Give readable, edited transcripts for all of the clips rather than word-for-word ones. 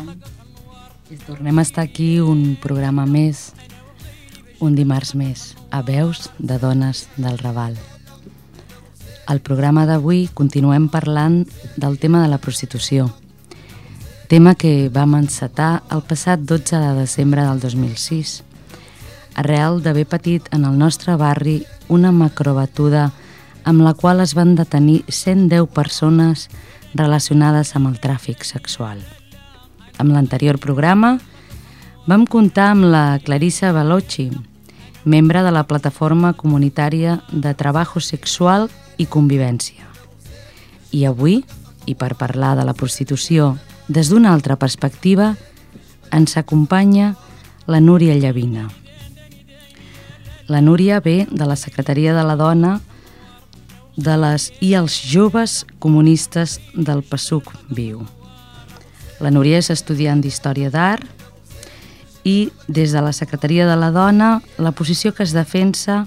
I tornem a estar aquí un programa més, un dimarts més, a Veus de Dones del Raval. Al programa d'avui continuem parlant del tema de la prostitució, tema que vam encetar el passat 12 de desembre del 2006, arrel d'haver patit en el nostre barri una macrobatuda amb la qual es van detenir 110 persones relacionades amb el tràfic sexual. En l'anterior programa vam comptar amb la Clarissa Balochi, membre de la Plataforma Comunitària de Trabajo Sexual i Convivència. I avui, i per parlar de la prostitució des d'una altra perspectiva, ens acompanya la Núria Llavina. La Núria ve de la Secretaria de la Dona de les i els joves comunistes del PSUC Viu. La Núria és estudiant d'Història d'Art i des de la Secretaria de la Dona la posició que es defensa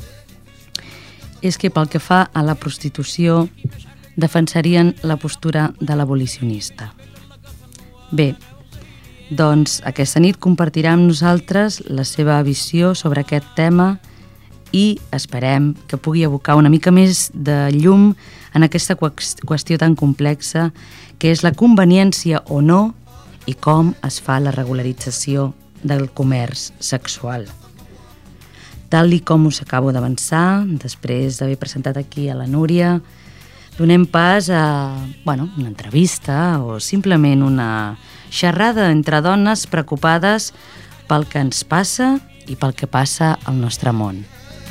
és que pel que fa a la prostitució defensarien la postura de l'abolicionista. Bé, doncs aquesta nit compartirà amb nosaltres la seva visió sobre aquest tema i esperem que pugui abocar una mica més de llum en aquesta qüestió tan complexa que és la conveniència o no i com es fa la regularització del comerç sexual. Tal i com us acabo d'avançar, després d'haver presentat aquí a la Núria, donem pas a una entrevista o simplement una xerrada entre dones preocupades pel que ens passa i pel que passa al nostre món.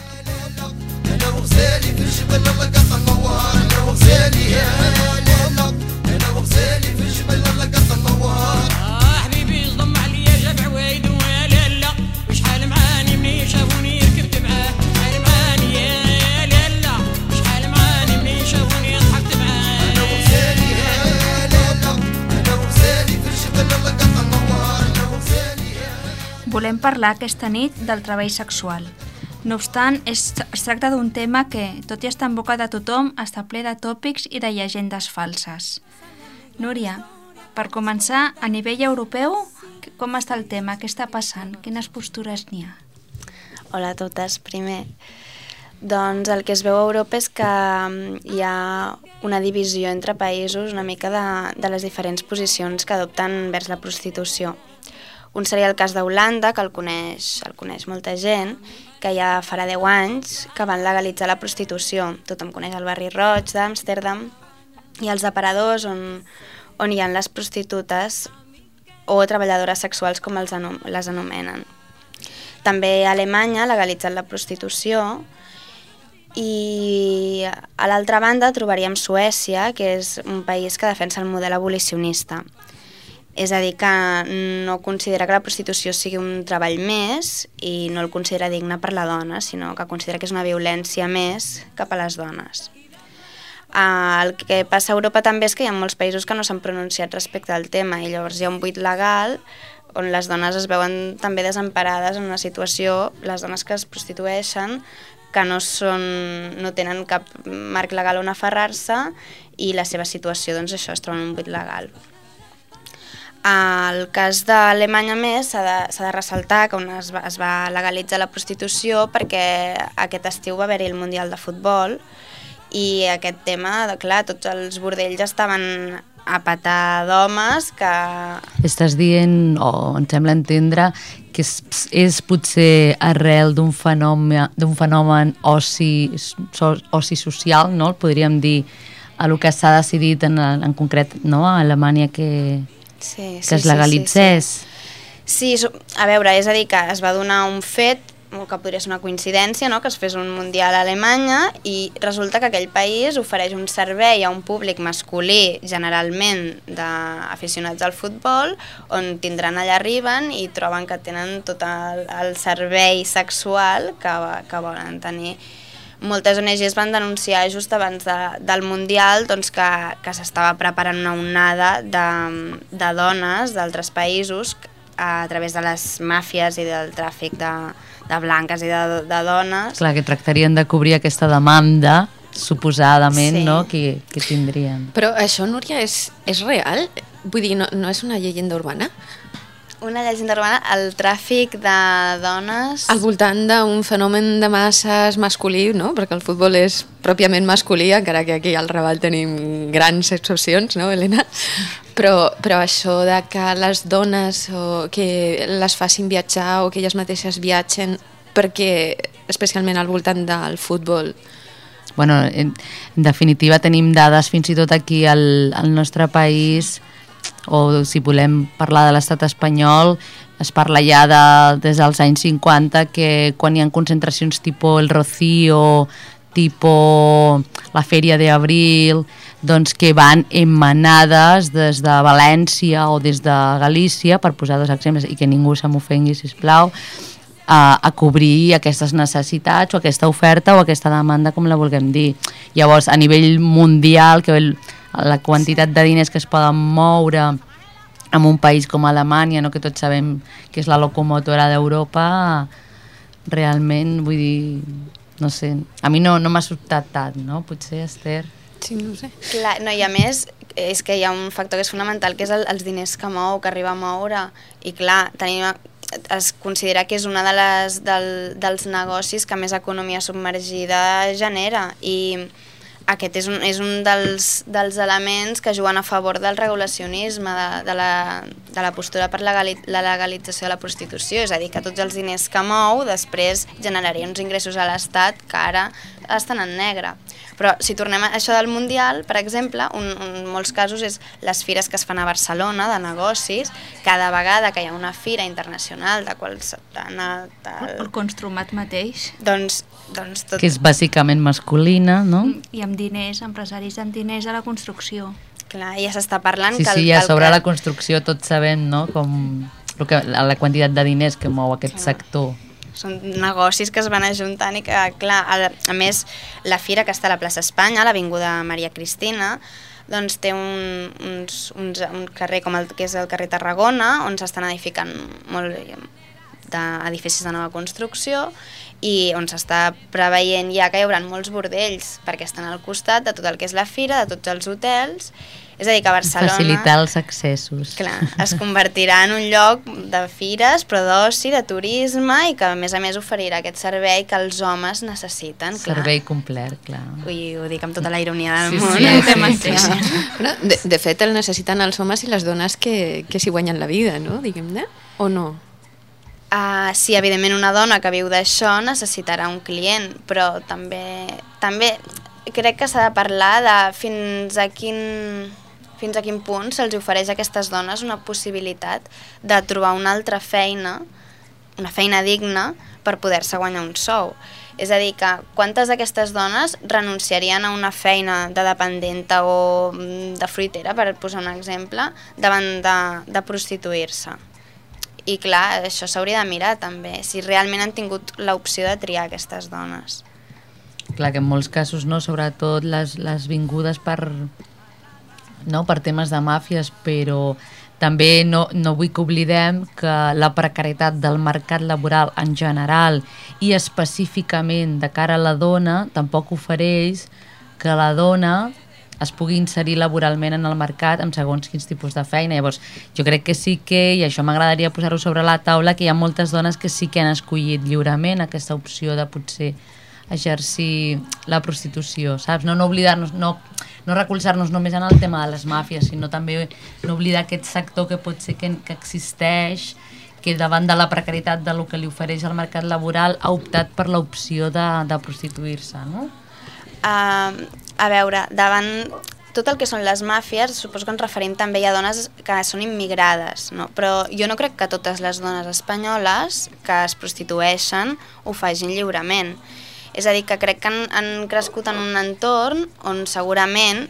Volem parlar aquesta nit del treball sexual. No obstant, es tracta d'un tema que, tot i estar en boca de tothom, està ple de tòpics i de llegendes falses. Núria, per començar, a nivell europeu, com està el tema? Què està passant? Quines postures n'hi ha? Hola a totes. Primer, doncs el que es veu a Europa és que hi ha una divisió entre països una mica de les diferents posicions que adopten vers la prostitució. Un seria el cas d'Holanda, que el coneix molta gent, que ja farà 10 anys que van legalitzar la prostitució. Tothom coneix el barri roig d'Amsterdam i els aparadors on hi ha les prostitutes o treballadores sexuals, com les anomenen. També a Alemanya ha legalitzat la prostitució i a l'altra banda trobaríem Suècia, que és un país que defensa el model abolicionista. És a dir, que no considera que la prostitució sigui un treball més i no el considera digne per la dona, sinó que considera que és una violència més cap a les dones. El que passa a Europa també és que hi ha molts països que no s'han pronunciat respecte al tema i llavors hi ha un buit legal on les dones es veuen també desemparades en una situació, les dones que es prostitueixen, que no tenen cap marc legal on aferrar-se i la seva situació, doncs això, es troba en un buit legal. El cas d'Alemanya més s'ha de ressaltar que on es va legalitzar la prostitució perquè aquest estiu va haver-hi el Mundial de Futbol i aquest tema, clar, tots els bordells estaven a petar d'homes que... Estàs dient, o em sembla entendre, que és potser arrel d'un fenomen oci social, no? Podríem dir, a lo que s'ha decidit en concret, no? A Alemanya que es legalitzés. Sí, a veure, és a dir, que es va donar un fet, que podria ser una coincidència, no? Que es fes un mundial a Alemanya i resulta que aquell país ofereix un servei a un públic masculí, generalment d'aficionats al futbol, on allà arriben i troben que tenen tot el servei sexual que volen tenir. Moltes ONGs van denunciar just abans del Mundial doncs, que s'estava preparant una onada de dones d'altres països a través de les màfies i del tràfic de blanques i de dones. Clar, que tractarien de cobrir aquesta demanda, suposadament, Sí. no? que tindrien. Però això, Núria, és real? vull dir, no és una llegenda urbana? Una llegenda urbana, el tràfic de dones... Al voltant d'un fenomen de masses masculí, no? Perquè el futbol és pròpiament masculí, encara que aquí al Raval tenim grans excepcions, no, Helena? Però això de que les dones que les facin viatjar o que elles mateixes viatgen perquè, especialment al voltant del futbol... Bueno, en definitiva tenim dades fins i tot aquí al nostre país, o si volem parlar de l'estat espanyol, es parla ja des dels anys 50 que quan hi ha concentracions tipus el Rocío, tipus la Fèria d'Abril, doncs que van emmanades des de València o des de Galícia, per posar dos exemples, i que ningú se m'ofengui, sisplau, a cobrir aquestes necessitats o aquesta oferta o aquesta demanda, com la vulguem dir. Llavors, a nivell mundial, que la quantitat de diners que es poden moure en un país com Alemanya, no, que tots sabem que és la locomotora d'Europa, realment, vull dir, no sé, a mi no m'ha sobtat tant, no? Potser, Esther? Sí, no ho sé. Clar, no, i a més, és que hi ha un factor que és fonamental, que és els diners que mou, que arriba a moure, i clar, es considera que és una dels negocis que més economia submergida genera, i aquest és un dels elements que juguen a favor del regulacionisme, de la postura per la legalització de la prostitució, és a dir, que tots els diners que mou després generarien uns ingressos a l'Estat que ara estan en negre. Però si tornem a això del Mundial, per exemple, en molts casos és les fires que es fan a Barcelona, de negocis, cada vegada que hi ha una fira internacional de El Construmat mateix. Doncs tot... Que és bàsicament masculina, no? I amb diners, empresaris amb diners a la construcció. Clar, ja s'està parlant... Sí, i a sobre la construcció tots sabem, no?, com la quantitat de diners que mou aquest sector. Són negocis que es van ajuntant i que, clar, a més, la fira que està a la plaça Espanya, a l'Avinguda Maria Cristina, doncs té un carrer com el que és el carrer Tarragona, on s'estan edificant edificis de nova construcció i on s'està preveient ja que hi haurà molts bordells perquè estan al costat de tot el que és la fira, de tots els hotels. És a dir, que Barcelona... Facilitar els accessos. Clar, es convertirà en un lloc de fires, però d'oci, de turisme, i que a més oferirà aquest servei que els homes necessiten. Clar. Servei complet, clar. Ui, ho dic amb tota la ironia del món. Però, de fet, el necessiten els homes i les dones que s'hi guanyen la vida, no? Diguem-ne, o no? Sí, evidentment una dona que viu d'això necessitarà un client, però també crec que s'ha de parlar de fins a quin punt se'ls ofereix a aquestes dones una possibilitat de trobar una altra feina, una feina digna per poder-se guanyar un sou. És a dir, que quantes d'aquestes dones renunciarien a una feina de dependenta o de fruitera, per posar un exemple, davant de prostituir-se. I clar, això s'hauria de mirar també, si realment han tingut l'opció de triar aquestes dones. Clar, que en molts casos, no, sobretot les vingudes per temes de màfies, però també no vull que oblidem que la precarietat del mercat laboral en general i específicament de cara a la dona tampoc ofereix que la dona es pugui inserir laboralment en el mercat amb segons quins tipus de feina. Llavors, jo crec que sí que, i això m'agradaria posar-ho sobre la taula, que hi ha moltes dones que sí que han escollit lliurement aquesta opció de potser exercir la prostitució, saps? No oblidar-nos, no recolzar-nos només en el tema de les màfies, sinó també no oblidar aquest sector que pot ser que existeix, que davant de la precarietat del que li ofereix el mercat laboral ha optat per l'opció de prostituir-se, no? A veure, davant tot el que són les màfies, suposo que ens referim també a dones que són immigrades, no? Però jo no crec que totes les dones espanyoles que es prostitueixen ho facin lliurement. És a dir, que crec que han crescut en un entorn on segurament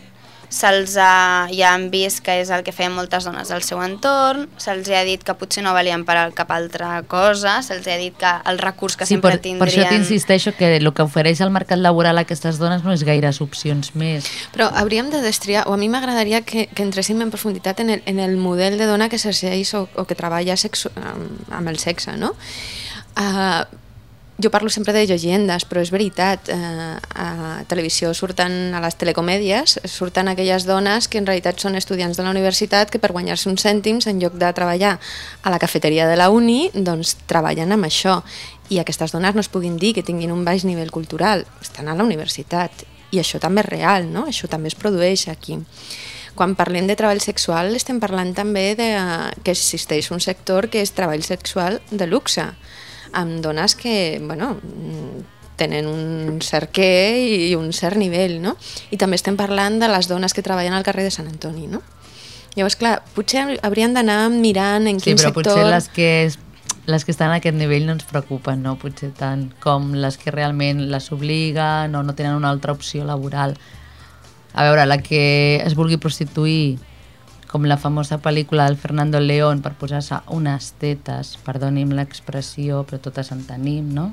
ja han vist que és el que feien moltes dones del seu entorn, se'ls ha dit que potser no valien per a cap altra cosa, se'ls ha dit que el recurs que sempre tindrien... Per això t'insisteixo que el que ofereix el mercat laboral a aquestes dones no és gaires opcions més. Però hauríem de destriar, o a mi m'agradaria que entréssim en profunditat en el model de dona que s'exerceix o que treballa amb el sexe, no? jo parlo sempre de llegendes, però és veritat, a televisió surten, a les telecomèdies, surten aquelles dones que en realitat són estudiants de la universitat que per guanyar-se uns cèntims, en lloc de treballar a la cafeteria de la uni, doncs treballen amb això. I aquestes dones no es puguin dir que tinguin un baix nivell cultural, estan a la universitat. I això també és real, no? Això també es produeix aquí. Quan parlem de treball sexual estem parlant també de que existeix un sector que és treball sexual de luxe, amb dones que, bueno, tenen un cert què i un cert nivell, no? I també estem parlant de les dones que treballen al carrer de Sant Antoni, no? Llavors, clar, potser haurien d'anar mirant en quin sector... Sí, però potser les que estan a aquest nivell no ens preocupen, no? Potser tant com les que realment les obliguen o no tenen una altra opció laboral. A veure, la que es vulgui prostituir, com la famosa pel·lícula del Fernando León, per posar-se unes tetes, perdoni'm l'expressió, però totes en tenim, no?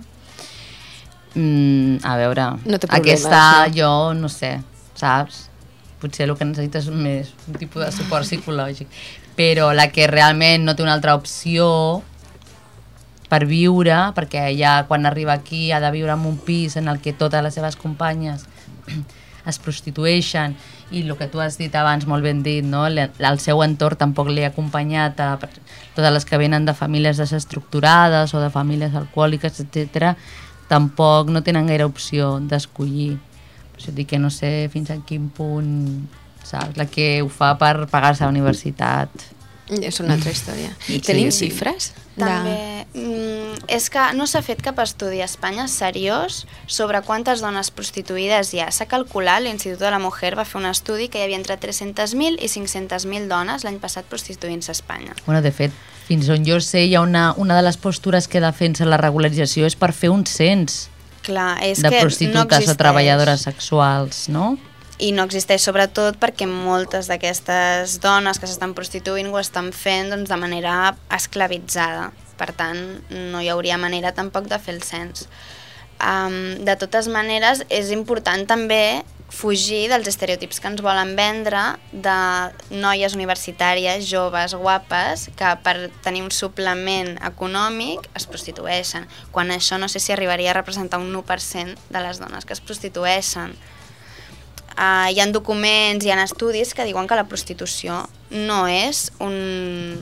A veure, no té problemes, aquesta no? jo no sé, saps? Potser el que necessites és més un tipus de suport psicològic, però la que realment no té una altra opció per viure, perquè ja quan arriba aquí ha de viure en un pis en el que totes les seves companyes es prostitueixen, i el que tu has dit abans, molt ben dit, no? El seu entorn tampoc li ha acompanyat a totes les que venen de famílies desestructurades o de famílies alcohòliques, etc. Tampoc no tenen gaire opció d'escollir. Per això dic que no sé fins a quin punt, saps? La que ho fa per pagar-se a la universitat. És una altra història. Sí, Tenim sí. xifres? També, és que no s'ha fet cap estudi a Espanya seriós sobre quantes dones prostituïdes hi ha. S'ha calculat, l'Institut de la Mujer va fer un estudi que hi havia entre 300.000 i 500.000 dones l'any passat prostituint-se a Espanya. Bueno, de fet, fins on jo sé, hi ha una de les postures que defensa la regularització és per fer un cens Clar, és de que prostitutes no existeix. o treballadores sexuals, no? I no existeix sobretot perquè moltes d'aquestes dones que s'estan prostituint ho estan fent doncs, de manera esclavitzada. Per tant, no hi hauria manera tampoc de fer el cens. De totes maneres, és important també fugir dels estereotips que ens volen vendre de noies universitàries, joves, guapes, que per tenir un suplement econòmic es prostitueixen, quan això no sé si arribaria a representar un 1% de les dones que es prostitueixen. Hi ha documents, hi ha estudis que diuen que la prostitució no és un...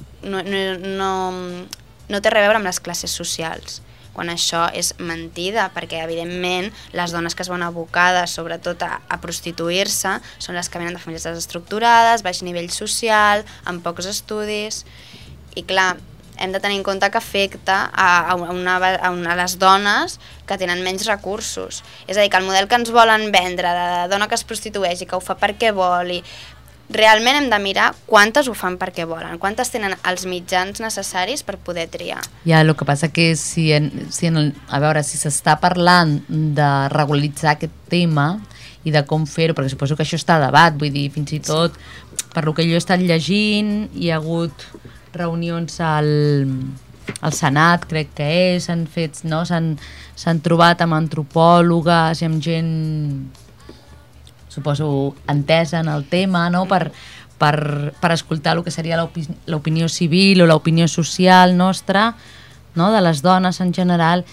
no té res a veure amb les classes socials, quan això és mentida, perquè evidentment les dones que es van abocades sobretot a prostituir-se són les que venen de famílies desestructurades, baix nivell social, amb pocs estudis, i clar, hem de tenir en compte que afecta a les dones que tenen menys recursos. És a dir, que el model que ens volen vendre de dona que es prostitueix i que ho fa perquè vol, i realment hem de mirar quantes ho fan perquè volen, quantes tenen els mitjans necessaris per poder triar. Ja, el que passa que a veure, si s'està parlant de regularitzar aquest tema i de com fer-ho, perquè suposo que això està a debat, vull dir, fins i tot, per lo que jo he estat llegint, hi ha hagut reunions al Senat, crec que és, s'han trobat amb antropòlogues i amb gent, suposo, entesa en el tema, no? per escoltar el que seria l'opinió civil o l'opinió social nostra, no? De les dones en general,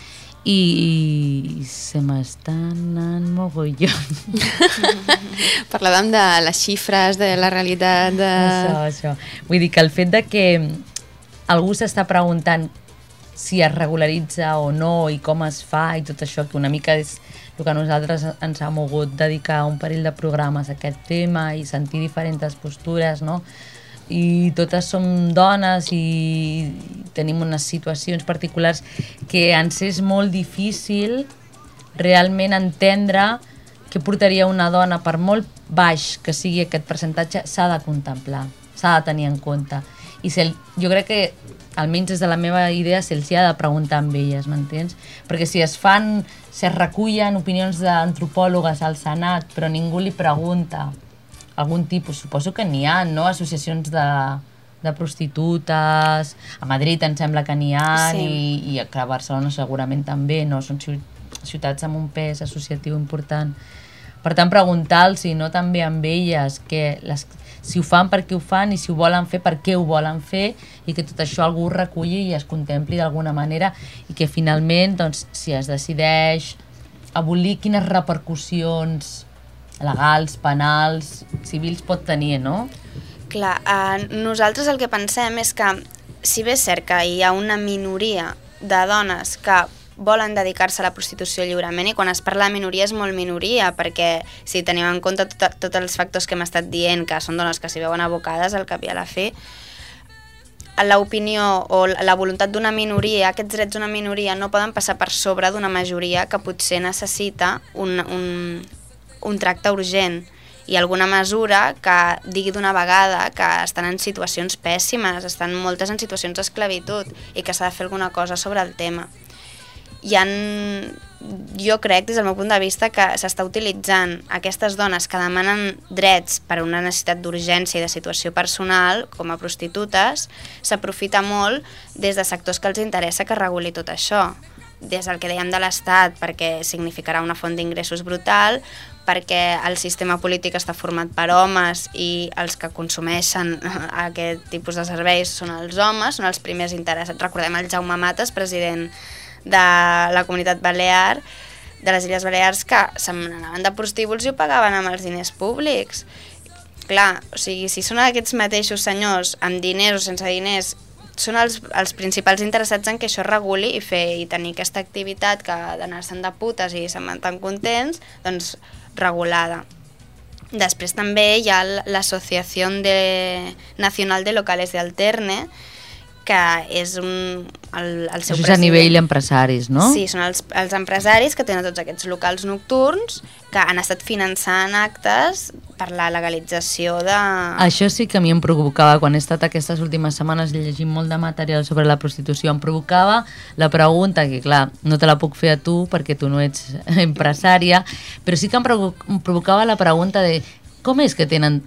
i se m'estan anant mogollon. Parlàvem de les xifres, de la realitat de... Això. Vull dir que el fet de que algú s'està preguntant si es regularitza o no i com es fa i tot això, que una mica és el que nosaltres ens ha mogut dedicar un parell de programes a aquest tema i sentir diferents postures, no? I totes som dones i tenim unes situacions particulars que ens és molt difícil realment entendre què portaria una dona, per molt baix que sigui aquest percentatge, s'ha de contemplar, s'ha de tenir en compte. I jo crec que, almenys des de la meva idea, se'ls ha de preguntar amb elles, m'entens? Perquè si es recullen opinions d'antropòlogues al Senat, però ningú li pregunta algun tipus, suposo que n'hi ha, no? Associacions de prostitutes, a Madrid em sembla que n'hi ha, sí. i a Barcelona segurament també, no? Són ciutats amb un pes associatiu important, Per tant, preguntar-los, no també amb elles, si ho fan, per què ho fan, i si ho volen fer, per què ho volen fer, i que tot això algú ho reculli i es contempli d'alguna manera, i que finalment, doncs, si es decideix abolir, quines repercussions legals, penals, civils pot tenir, no? Clar, nosaltres el que pensem és que, si bé és cert que hi ha una minoria de dones que volen dedicar-se a la prostitució lliurement, i quan es parla de minoria és molt minoria, perquè si tenim en compte tots els factors que hem estat dient, que són dones que s'hi veuen abocades al cap i a la fi, l'opinió o la voluntat d'una minoria, aquests drets d'una minoria no poden passar per sobre d'una majoria que potser necessita un tracte urgent i alguna mesura que digui d'una vegada que estan en situacions pèssimes, estan moltes en situacions d'esclavitud i que s'ha de fer alguna cosa sobre el tema. Jo crec, des del meu punt de vista, que s'està utilitzant aquestes dones que demanen drets per una necessitat d'urgència i de situació personal, com a prostitutes, s'aprofita molt des de sectors que els interessa que reguli tot això. Des del que dèiem de l'Estat, perquè significarà una font d'ingressos brutal, perquè el sistema polític està format per homes i els que consumeixen aquest tipus de serveis són els homes, són els primers interessats. Recordem el Jaume Matas, president de la Comunitat Balear, de les Illes Balears, que se n'anaven de prostíbuls i ho pagaven amb els diners públics. Clar, o sigui, si són aquests mateixos senyors amb diners o sense diners, són els principals interessats en que això reguli i tenir aquesta activitat que d'anar-se'n de putes i se'n van tan contents, doncs regulada. Després també hi ha l'Associació Nacional de Locales de Alterne, que és el seu president. Això és a nivell empresaris, no? Sí, són els empresaris que tenen tots aquests locals nocturns que han estat finançant actes per la legalització de... Això sí que a mi em provocava, quan he estat aquestes últimes setmanes llegint molt de material sobre la prostitució, em provocava la pregunta, que clar, no te la puc fer a tu perquè tu no ets empresària, però sí que em provocava la pregunta de com és que tenen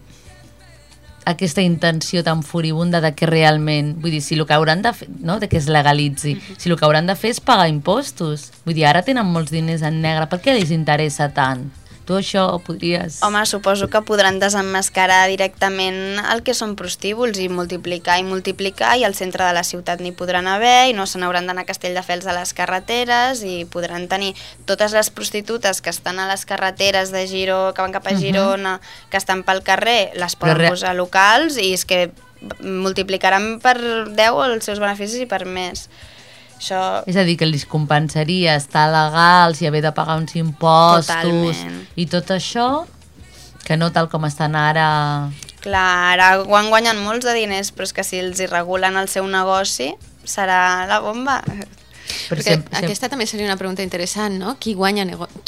aquesta intenció tan furibunda de que realment, vull dir, si el que hauran de fer, no?, de que es legalitzi, si el que hauran de fer és pagar impostos, vull dir, ara tenen molts diners en negre, per què els interessa tant? Tu això podries... Home, suposo que podran desemmascarar directament el que són prostíbuls i multiplicar, i al centre de la ciutat n'hi podran haver i no se n'hauran d'anar a Castelldefels a les carreteres i podran tenir totes les prostitutes que estan a les carreteres de Girona, que van cap a Girona, que estan pel carrer, les poden posar locals i és que multiplicaran per 10 els seus beneficis i per més. Això... És a dir, que els compensaria estar legals i haver de pagar uns impostos. Totalment. I tot això, que no tal com estan ara... Clar, ara guanyen molts de diners, però és que si els hi regulen el seu negoci serà la bomba. Perquè aquesta també seria una pregunta interessant, no? Qui guanya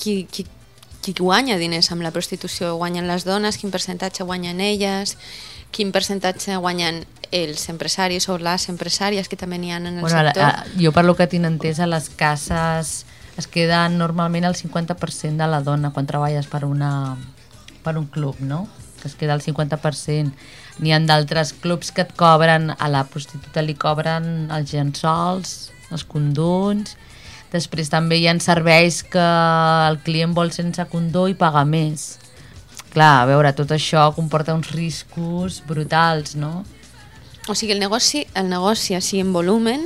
diners amb la prostitució? Guanyen les dones? Quin percentatge guanyen elles? Quin percentatge guanyen els empresaris o les empresàries que també n'hi ha en el sector? Jo per lo que tinc entès, a les cases es queda normalment el 50% de la dona quan treballes per un club, no? Que es queda el 50%. N'hi ha d'altres clubs que et cobren, a la prostituta li cobren els llençols, els condons. Després també hi ha serveis que el client vol sense condó i paga més. Clar, a veure, tot això comporta uns riscos brutals, no? O sigui, el negoci així en volumen,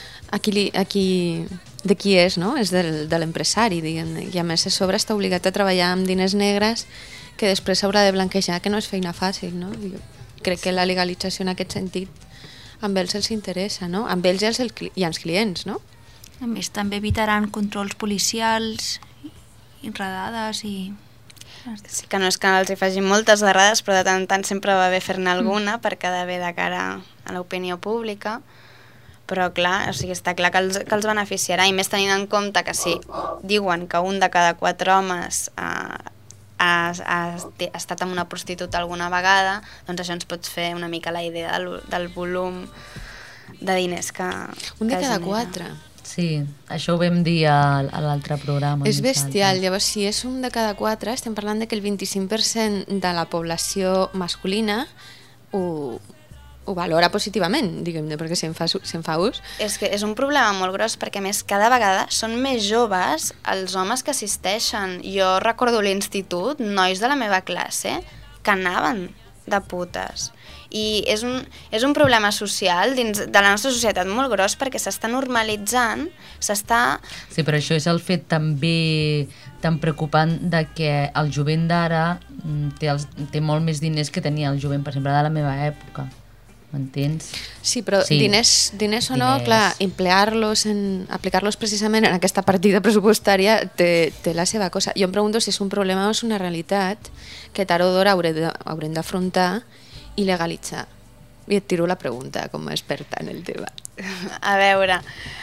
de qui és, no? És de l'empresari, diguem-ne. I a més, a sobre està obligat a treballar amb diners negres que després s'haurà de blanquejar, que no és feina fàcil, no? Jo crec que la legalització en aquest sentit amb ells els interessa, no? Amb ells i als clients, no? A més, també evitaran controls policials i redades i... Sí que no és que els hi facin moltes errades, però de tant en tant sempre va bé fer-ne alguna per quedar bé de cara a l'opinió pública. Però clar, o sigui, està clar que els beneficiarà, i més tenint en compte que si diuen que un de cada 4 homes ha estat amb una prostituta alguna vegada, doncs això ens pot fer una mica la idea del volum de diners que un de cada genera. 4? Sí, això ho vam dir a l'altre programa. És bestial. Llavors, si és un de cada 4, estem parlant de que el 25% de la població masculina ho ho valora positivament, diguem-ne, perquè si en fa ús. És que és un problema molt gros perquè, a més, cada vegada són més joves els homes que assisteixen. Jo recordo l'institut, nois de la meva classe que anaven de putes. I és un problema social dins de la nostra societat molt gros perquè s'està normalitzant, s'està... Sí, però això és el fet també tan preocupant de que el jovent d'ara té molt més diners que tenia el jovent, per exemple, de la meva època. M'entens? Sí, però sí. Diners o no, clar, aplicar-los precisament en aquesta partida pressupostària té la seva cosa. Jo em pregunto si és un problema o és una realitat que tard o d'hora haurem d'afrontar i legalitzar. I et tiro la pregunta com a experta en el tema. A veure,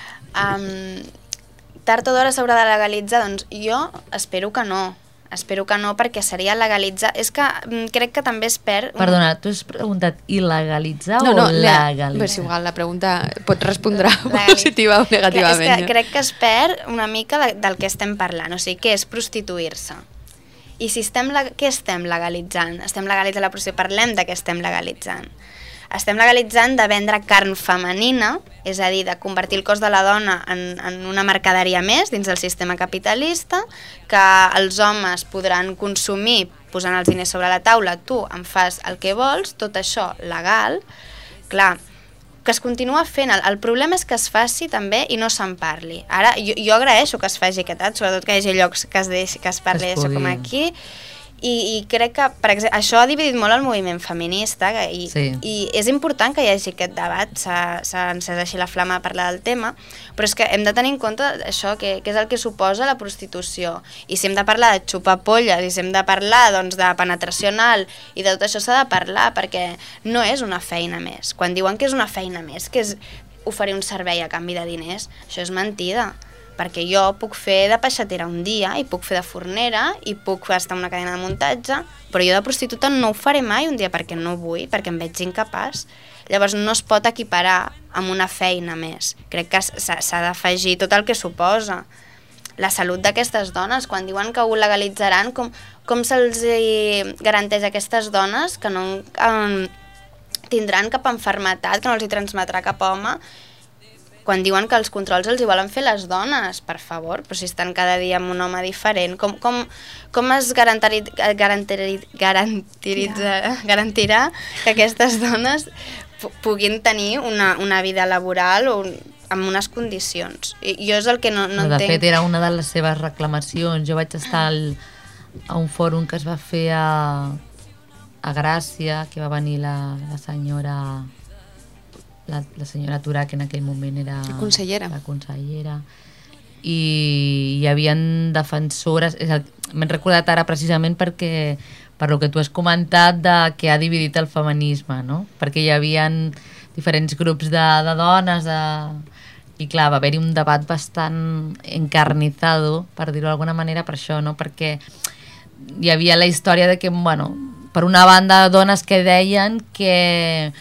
tard o d'hora s'haurà de legalitzar? Doncs jo espero que no. Espero que no, perquè seria legalitzar... És que crec que també es perd... Perdona, tu has preguntat il·legalitzar o legalitzar? No, és igual, la pregunta pot respondre positiva o negativament. És que crec que es perd una mica del que estem parlant, o sigui, què és prostituir-se? I si què estem legalitzant? Estem legalitzant la prostitució, parlem de què estem legalitzant. Estem legalitzant de vendre carn femenina, és a dir, de convertir el cos de la dona en una mercaderia més dins del sistema capitalista, que els homes podran consumir posant els diners sobre la taula, tu em fas el que vols, tot això legal, clar, que es continua fent. El problema és que es faci també i no se'n parli. Ara, jo agraeixo que es faci aquest, sobretot que hi hagi llocs que es parli d'això com aquí, i crec que, per exemple, això ha dividit molt el moviment feminista i és important que hi hagi aquest debat, s'ha encès així la flama a parlar del tema, però és que hem de tenir en compte això, que és el que suposa la prostitució, i si hem de parlar de xupar polles, i si hem de parlar doncs, de penetració anal, i de tot això s'ha de parlar, perquè no és una feina més. Quan diuen que és una feina més, que és oferir un servei a canvi de diners, això és mentida. Perquè jo puc fer de peixatera un dia i puc fer de fornera i puc estar en una cadena de muntatge, però jo de prostituta no ho faré mai un dia perquè no vull, perquè em veig incapaç. Llavors no es pot equiparar amb una feina més. Crec que s'ha d'afegir tot el que suposa. La salut d'aquestes dones, quan diuen que ho legalitzaran, com se'ls garanteix a aquestes dones que no tindran cap malaltia, que no els hi transmetrà cap home, quan diuen que els controls els hi volen fer les dones, per favor, però si estan cada dia amb un home diferent, com es garantirà que aquestes dones puguin tenir una vida laboral o amb unes condicions? Jo és el que no entenc. De fet, era una de les seves reclamacions. Jo vaig estar a un fòrum que es va fer a Gràcia, que va venir la senyora... La senyora Turà, que en aquell moment era la consellera, i hi havia defensores, m'he recordat ara precisament perquè per lo que tu has comentat de que ha dividit el feminisme, no? Perquè hi havia diferents grups de dones i clar, va haver-hi un debat bastant encarnizado, per dir-ho d'alguna manera, per això, no? Perquè hi havia la història de que, bueno, per una banda, dones que deien que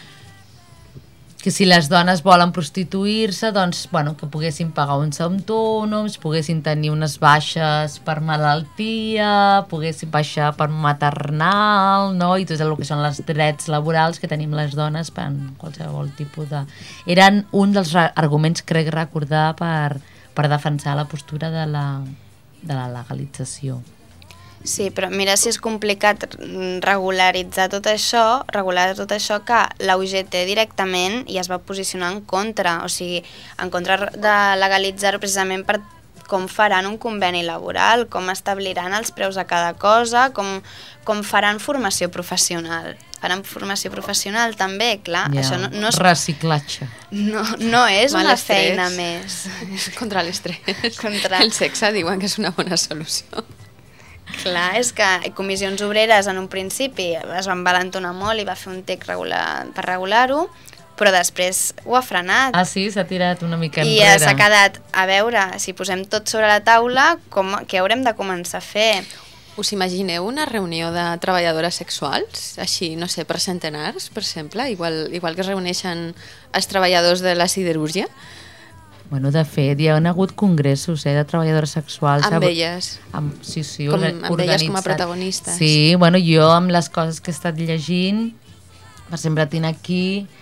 si les dones volen prostituir-se, doncs, bueno, que poguessin pagar uns autònoms, poguessin tenir unes baixes per malaltia, poguessin baixar per maternal, no? I tot el que són els drets laborals que tenim les dones per qualsevol tipus de... Eren un dels arguments, crec recordar, per defensar la postura de la legalització. Sí, però mira si és complicat regular tot això que la UGT directament ja es va posicionar en contra, o sigui, en contra de legalitzar-ho precisament per com faran un conveni laboral, com establiran els preus de cada cosa, com faran formació professional. Faran formació professional també, clar. Ja, això no és... reciclatge. No és una feina més. Contra l'estrès. El sexe diuen que és una bona solució. Clar, és que Comissions Obreres en un principi es va envalentonar molt i va fer un text per regular-ho, però després ho ha frenat. Ah, sí? S'ha tirat una mica enrere. I s'ha quedat, a veure, si posem tot sobre la taula, què haurem de començar a fer? Us imagineu una reunió de treballadores sexuals, així, no sé, per centenars, per exemple, igual que es reuneixen els treballadors de la siderúrgia? Bueno, de fet, hi ha hagut congressos de treballadores sexuals. Amb elles? Sí, amb elles com a protagonistes. Sí, bueno, jo amb les coses que he estat llegint, per exemple, tinc aquí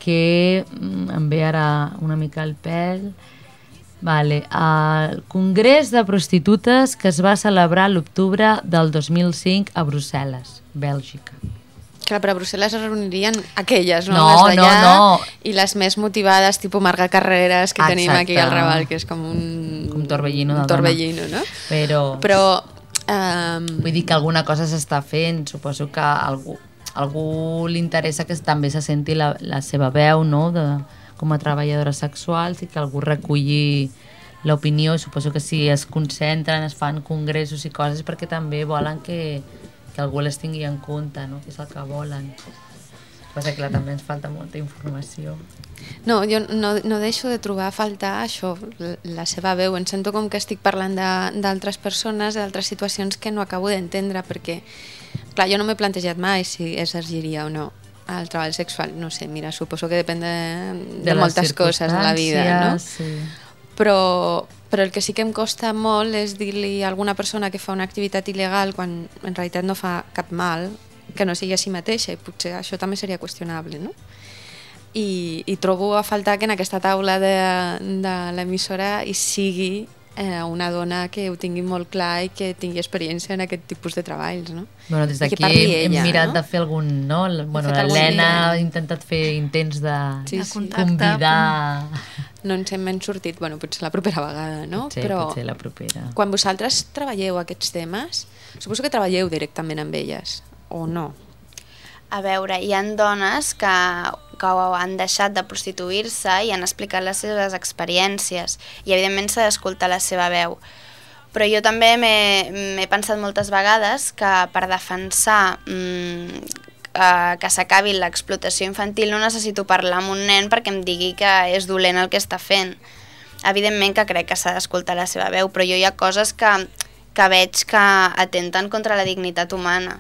que em ve ara una mica el pèl. Vale. El Congrés de Prostitutes que es va celebrar l'octubre del 2005 a Brussel·les, Bèlgica. Clar, però a Brussel·les es reunirien aquelles, no? No, les d'allà, no. I les més motivades, tipus Marga Carreras, que tenim aquí al Raval, que és com un torbellino de dona. torbellino, no? Però vull dir que alguna cosa s'està fent, suposo que algú li interessa que també se senti la seva veu, no?, com a treballadores sexuals, i que algú reculli l'opinió. Suposo que si es concentren, es fan congressos i coses, perquè també volen que algú les tingui en compte, no?, que és el que volen. Passa que també ens falta molta informació. No, jo no deixo de trobar a faltar això, la seva veu. Em sento com que estic parlant d'altres persones, d'altres situacions que no acabo d'entendre, perquè, clar, jo no m'he plantejat mai si exergiria o no el treball sexual. No sé, mira, suposo que depèn de moltes coses a la vida, no? Sí. Però el que sí que em costa molt és dir-li a alguna persona que fa una activitat il·legal quan en realitat no fa cap mal, que no sigui a si mateixa, i potser això també seria qüestionable, no? I trobo a faltar que en aquesta taula de l'emissora hi sigui una dona que ho tingui molt clar i que tingui experiència en aquest tipus de treballs, no? Bueno, des d'aquí hem mirat de fer algun, no? Bueno, l'Helena ha intentat fer intents de convidar... No ens hem sortit, bueno, potser la propera vegada, no? Potser la propera. Quan vosaltres treballeu aquests temes, suposo que treballeu directament amb elles, o no? A veure, hi ha dones que han deixat de prostituir-se i han explicat les seves experiències, i evidentment s'ha d'escoltar la seva veu. Però jo també m'he pensat moltes vegades que per defensar que s'acabi l'explotació infantil no necessito parlar amb un nen perquè em digui que és dolent el que està fent. Evidentment que crec que s'ha d'escoltar la seva veu, però jo hi ha coses que veig que atenten contra la dignitat humana.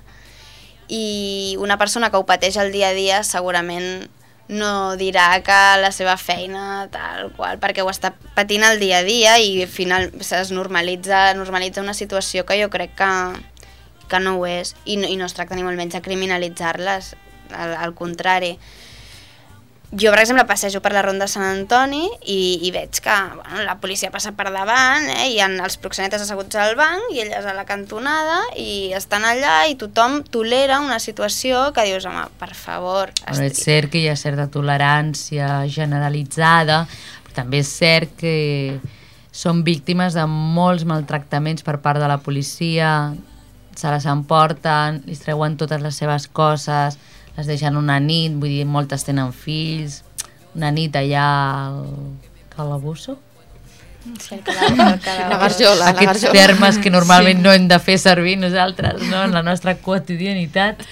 I una persona que ho pateix el dia a dia segurament no dirà que la seva feina tal qual, perquè ho està patint el dia a dia i al final es normalitza una situació que jo crec que no ho és, i no es tracta ni molt menys de criminalitzar-les, al contrari. Jo, per exemple, passejo per la Ronda de Sant Antoni i veig que la policia passa per davant, hi ha els proxenetes asseguts al banc i elles a la cantonada i estan allà i tothom tolera una situació que dius, home, per favor... És cert que hi ha certa tolerància generalitzada, però també és cert que són víctimes de molts maltractaments per part de la policia, se les emporten, li treuen totes les seves coses, les deixen una nit, vull dir, moltes tenen fills, una nit allà al calabosso. Sí, la garjola. Aquests termes que normalment no hem de fer servir nosaltres, no?, en la nostra quotidianitat.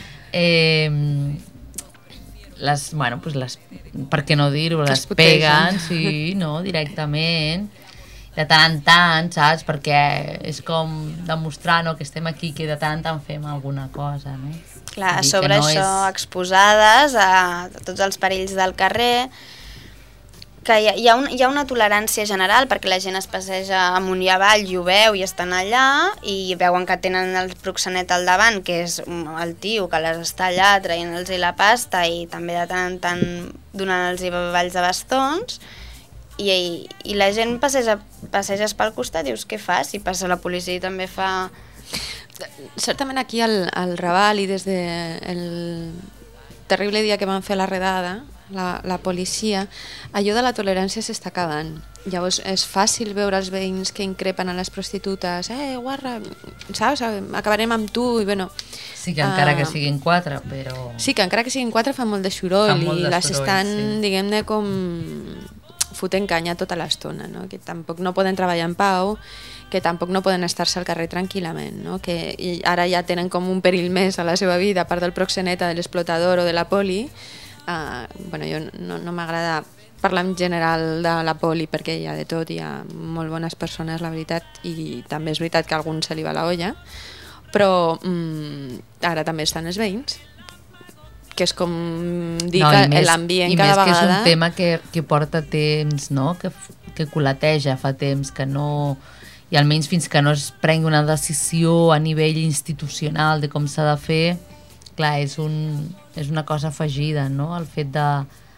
Per què no dir-ho, les peguen, sí, no, directament. De tant en tant, saps? Perquè és com demostrar, no?, que estem aquí, que de tant en tant fem alguna cosa, no? Clar, a sobre això, exposades a tots els perills del carrer, que hi ha una tolerància general perquè la gent es passeja amunt i avall i ho veu i estan allà i veuen que tenen el proxenet al davant, que és el tio que les està allà traient-los la pasta i també de tant en tant donant-los balls de bastons, i la gent passeges pel costat i dius, què fas? Si passa la policia i també fa... Certament aquí al Raval i des del terrible dia que van fer la redada, la policia, allò de la tolerància s'està acabant. Llavors és fàcil veure els veïns que increpen a les prostitutes, guarra, saps, acabarem amb tu, i bueno... Sí, que encara que siguin 4, però... Sí, que encara que siguin 4 fan molt de soroll i les estan, diguem-ne, com fotent canya tota l'estona, no? Que tampoc no poden treballar en pau, que tampoc no poden estar-se al carrer tranquil·lament, no? Que ara ja tenen com un perill més a la seva vida, a part del proxeneta, de l'explotador o de la poli. Bueno, jo no m'agrada parlar en general de la poli perquè hi ha de tot, hi ha molt bones persones, la veritat, i també és veritat que a algun se li va la olla, però ara també estan els veïns, que és com dir que l'ambient cada vegada... I més que és un tema que porta temps, no?, que colateja fa temps, que no... I almenys fins que no es prengui una decisió a nivell institucional de com s'ha de fer, clar, és una cosa afegida, no?, el fet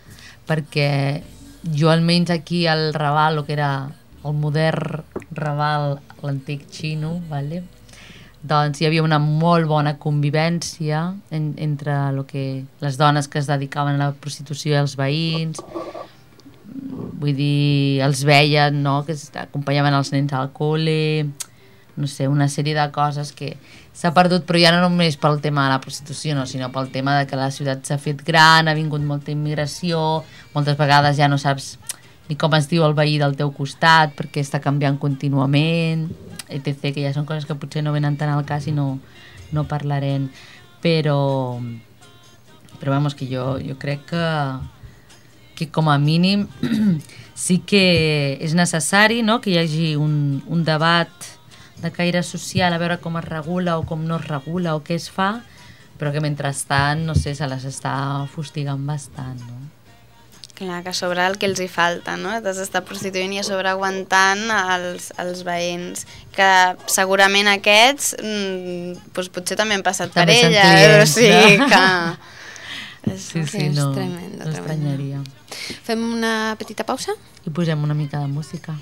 perquè jo almenys aquí al Raval, el que era el modern Raval, l'antic Xino, vale? Doncs hi havia una molt bona convivència entre les dones que es dedicaven a la prostitució i els veïns. Vull dir, els veien, no?, que acompanyaven els nens al col·le, no sé, una sèrie de coses que s'ha perdut, però ja no només pel tema de la prostitució, no, sinó pel tema de que la ciutat s'ha fet gran, ha vingut molta immigració, moltes vegades ja no saps ni com es diu el veí del teu costat perquè està canviant contínuament, etc., que ja són coses que potser no venen tant al cas i no parlarem, però vamos, que jo crec que com a mínim sí que és necessari, no?, que hi hagi un debat de caire social, a veure com es regula o com no es regula o què es fa, però que mentrestant, no sé, se les està fustigant bastant, no? Clar, que a sobre el que els hi falta, no? T'has d'estar prostituint i a sobre aguantant els veïns, que segurament aquests doncs potser també han passat també per ella, clients, o sigui no? que... Sí, no, tremendo, no estranyaria. Fem una petita pausa? I posem una mica de música.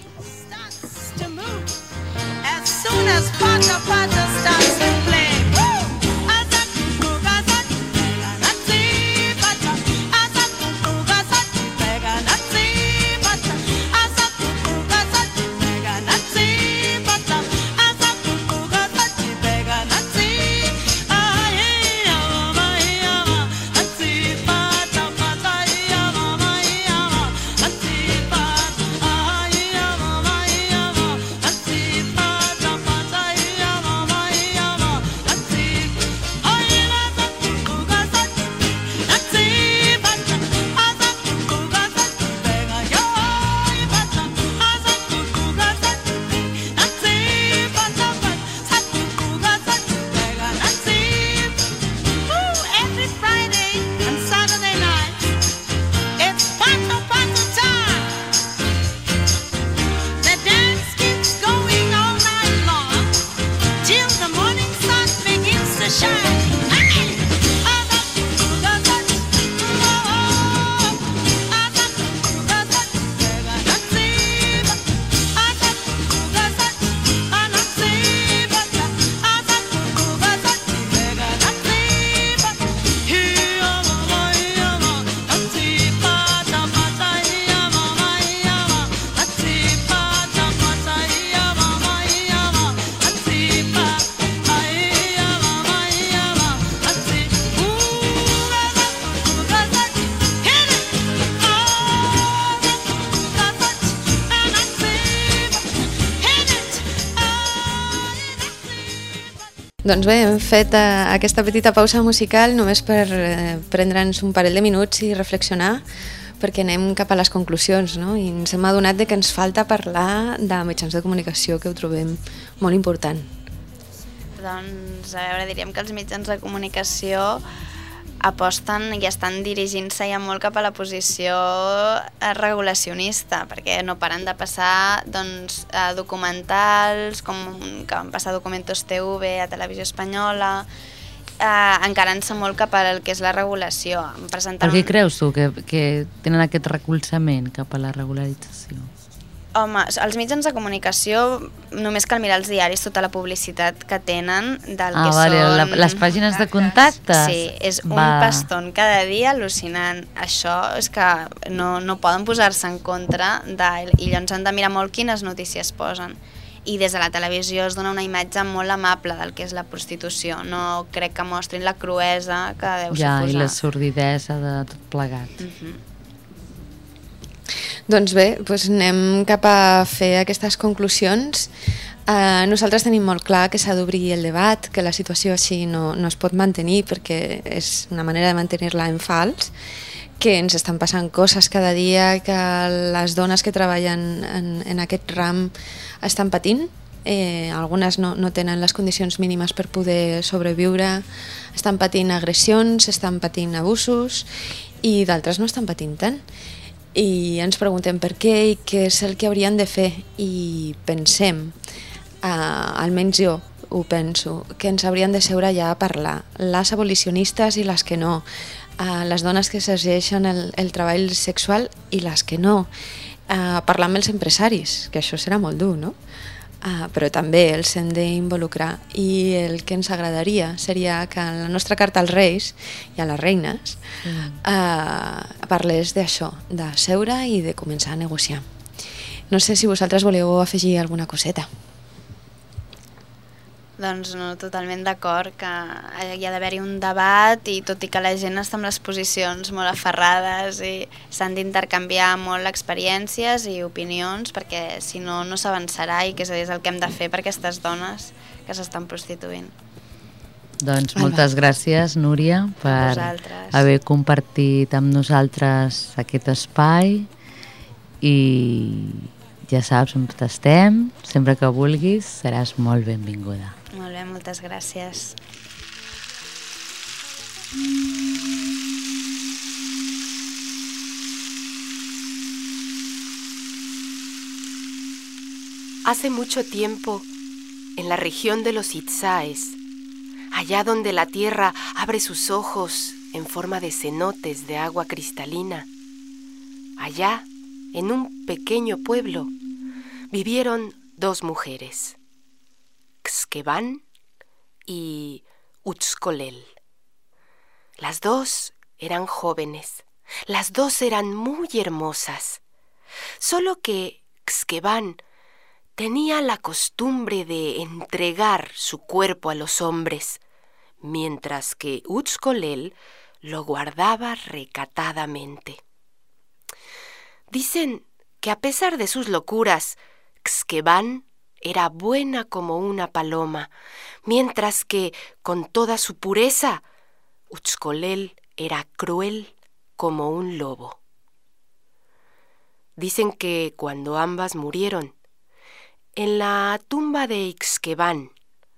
As soon as Pata starts to play. Doncs bé, hem fet aquesta petita pausa musical només per prendre'ns un parell de minuts i reflexionar, perquè anem cap a les conclusions, no? I ens hem adonat que ens falta parlar de mitjans de comunicació, que ho trobem molt important. Doncs, a veure, diríem que els mitjans de comunicació aposten i estan dirigint-se ja molt cap a la posició regulacionista, perquè no paren de passar doncs, documentals, com que van passar Documentos TV a Televisió Espanyola, encarant-se molt cap al que és la regulació. Per què creus tu que tenen aquest recolzament cap a la regularització? Home, els mitjans de comunicació, només cal mirar els diaris, tota la publicitat que tenen del que són... Les pàgines de contactes? Sí, és un paston cada dia al·lucinant. Això és que no poden posar-se en contra d'ell, i llavors han de mirar molt quines notícies posen. I des de la televisió es dona una imatge molt amable del que és la prostitució. No crec que mostrin la cruesa que deu suposar. I la sordidesa de tot plegat. Doncs bé, anem cap a fer aquestes conclusions. Nosaltres tenim molt clar que s'ha d'obrir el debat, que la situació així no es pot mantenir perquè és una manera de mantenir-la en fals, que ens estan passant coses cada dia, que les dones que treballen en aquest ram estan patint, algunes no tenen les condicions mínimes per poder sobreviure, estan patint agressions, estan patint abusos i d'altres no estan patint tant. I ens preguntem per què i què és el que haurien de fer, i pensem, almenys jo ho penso, que ens haurien de seure ja a parlar, les abolicionistes i les que no, les dones que s'exerceixen el treball sexual i les que no. Parlar amb els empresaris, que això serà molt dur, no? Però també els hem d'involucrar, i el que ens agradaria seria que en la nostra carta als reis i a les reines parlés d'això, de seure i de començar a negociar. No sé si vosaltres voleu afegir alguna coseta. Doncs no, totalment d'acord que hi ha d'haver-hi un debat, i tot i que la gent està amb les posicions molt aferrades i s'han d'intercanviar molt experiències i opinions, perquè si no, no s'avançarà, i que és el que hem de fer per aquestes dones que s'estan prostituint. Doncs moltes gràcies, Núria, per haver compartit amb nosaltres aquest espai, i ja saps on estem, sempre que vulguis seràs molt benvinguda. Molt bé, moltes gràcies. Hace mucho tiempo, en la región de los Itzáes, allá donde la tierra abre sus ojos en forma de cenotes de agua cristalina, allá, en un pequeño pueblo, vivieron dos mujeres, Xqueban y Utzcolel. Las dos eran jóvenes, las dos eran muy hermosas, solo que Xqueban tenía la costumbre de entregar su cuerpo a los hombres, mientras que Utzcolel lo guardaba recatadamente. Dicen que a pesar de sus locuras, Xqueban era buena como una paloma, mientras que, con toda su pureza, Utzcolel era cruel como un lobo. Dicen que cuando ambas murieron, en la tumba de Xqueban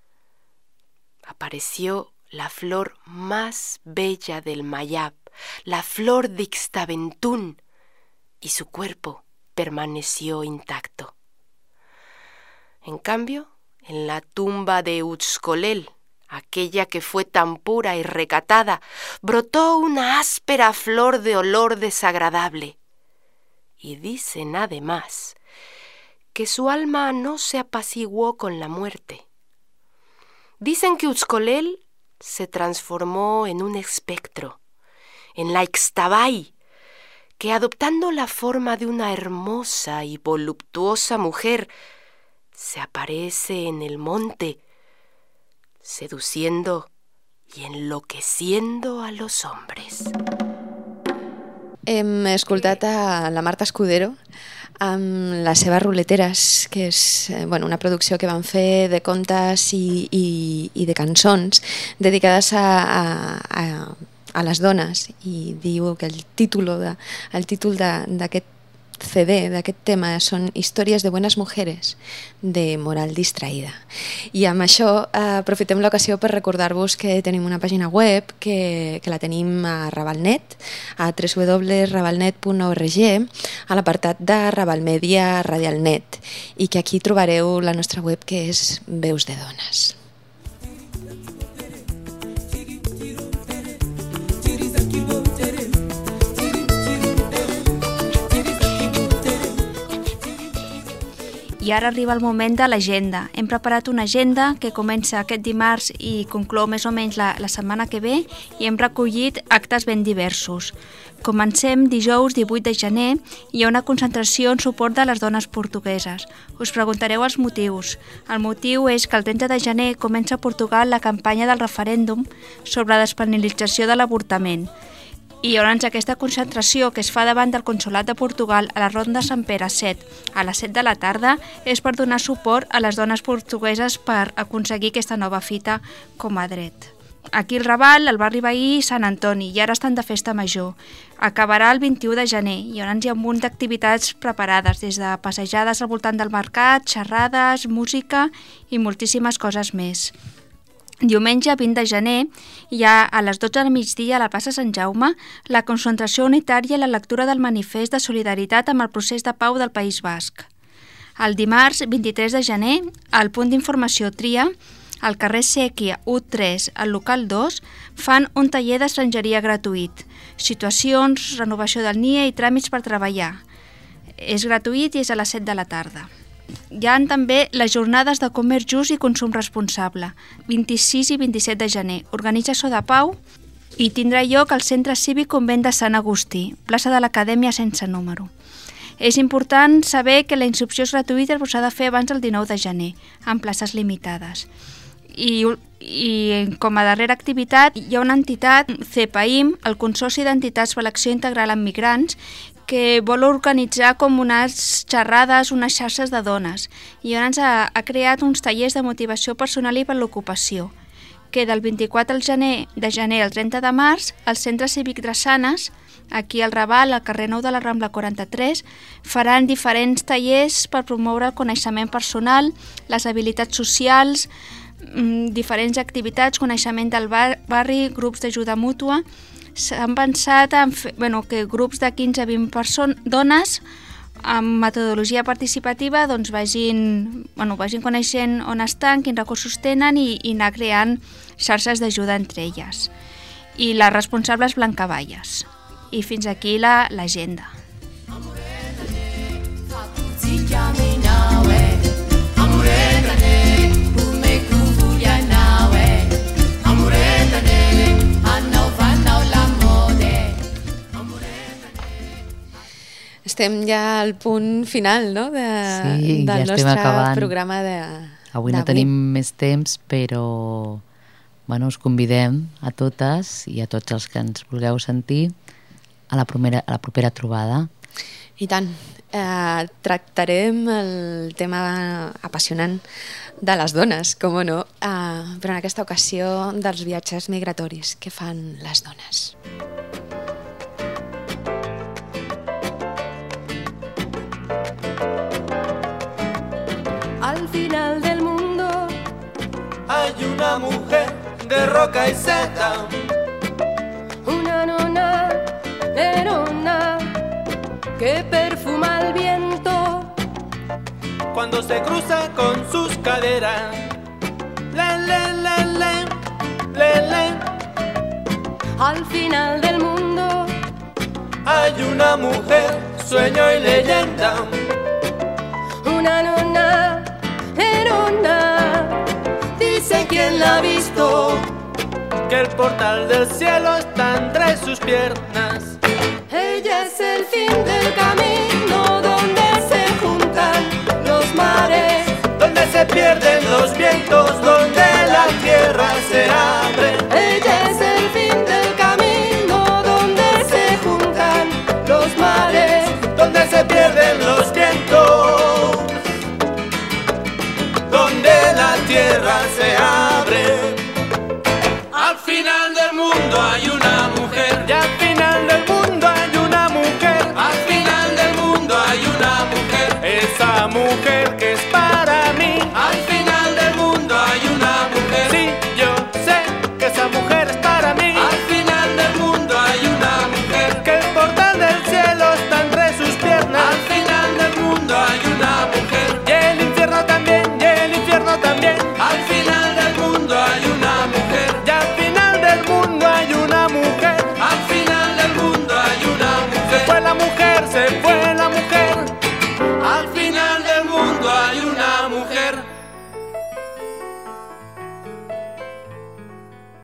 apareció la flor más bella del Mayab, la flor de Ixtaventún, y su cuerpo permaneció intacto. En cambio, en la tumba de Utzcolel, aquella que fue tan pura y recatada, brotó una áspera flor de olor desagradable. Y dicen además que su alma no se apaciguó con la muerte. Dicen que Utzcolel se transformó en un espectro, en la Ixtabay, que adoptando la forma de una hermosa y voluptuosa mujer, se aparece en el monte, seduciendo y enloqueciendo a los hombres. Hem escoltat a la Marta Escudero amb les seves ruleteres, que és una producció que van fer de contes i de cançons dedicades a les dones, i diu que el títol d'aquest CD, d'aquest tema, són Històries de buenas mujeres, de Moral distraïda. I amb això aprofitem l'ocasió per recordar-vos que tenim una pàgina web que la tenim a Ravalnet, a www.ravalnet.org, a l'apartat de Ravalmedia Radialnet, i que aquí trobareu la nostra web, que és Veus de Dones. I ara arriba el moment de l'agenda. Hem preparat una agenda que comença aquest dimarts i conclou més o menys la setmana que ve, i hem recollit actes ben diversos. Comencem dijous 18 de gener, hi ha una concentració en suport de les dones portugueses. Us preguntareu els motius. El motiu és que el 30 de gener comença a Portugal la campanya del referèndum sobre la despenalització de l'avortament. I llavors aquesta concentració, que es fa davant del Consolat de Portugal a la Ronda Sant Pere 7 a les 7 de la tarda, és per donar suport a les dones portugueses per aconseguir aquesta nova fita com a dret. Aquí al Raval, el barri veí Sant Antoni, i ara estan de festa major. Acabarà el 21 de gener, i llavors hi ha un munt d'activitats preparades, des de passejades al voltant del mercat, xerrades, música i moltíssimes coses més. Diumenge 20 de gener hi ha a les 12 del migdia a la plaça Sant Jaume la concentració unitària i la lectura del manifest de solidaritat amb el procés de pau del País Basc. El dimarts 23 de gener, al punt d'informació Tria, al carrer Sèquia U3, al local 2, fan un taller d'estrangeria gratuït, situacions, renovació del NIE i tràmits per treballar. És gratuït i és a les 7 de la tarda. Hi ha també les jornades de comerç just i consum responsable, 26 i 27 de gener. Organitza So de Pau i tindrà lloc al Centre Cívic Convent de Sant Agustí, plaça de l'Acadèmia sense número. És important saber que la inscripció és gratuïta però s'ha de fer abans del 19 de gener, amb places limitades. I com a darrera activitat hi ha una entitat, CEPAIM, el Consorci d'Entitats per l'Acció Integral en Migrants, que vol organitzar com unes xerrades, unes xarxes de dones. I llavors ha creat uns tallers de motivació personal i per l'ocupació, que del 24 de gener al 30 de març, al Centre Cívic Drassanes, aquí al Raval, al carrer Nou de la Rambla 43, faran diferents tallers per promoure el coneixement personal, les habilitats socials, diferents activitats, coneixement del barri, grups d'ajuda mútua. S'han pensat en que grups de 15 a 20 dones amb metodologia participativa vagin coneixent on estan, quins recursos tenen i anar creant xarxes d'ajuda entre elles. I la responsable és Blanca Valles. I fins aquí l'agenda. Estem ja al punt final, no?, del nostre programa d'avui. Avui no tenim més temps, però us convidem a totes i a tots els que ens vulgueu sentir a la propera trobada. I tant. Tractarem el tema apassionant de les dones, com no, però en aquesta ocasió dels viatges migratoris que fan les dones. Al final del mundo hay una mujer de roca y seda, una nona nerona que perfuma el viento cuando se cruza con sus caderas. Le, le, le, le, le, le. Al final del mundo hay una mujer, sueño y leyenda, una nona nerona. Dice quien la ha visto que el portal del cielo está entre sus piernas. Ella es el fin del camino donde se juntan los mares, donde se pierden los vientos, donde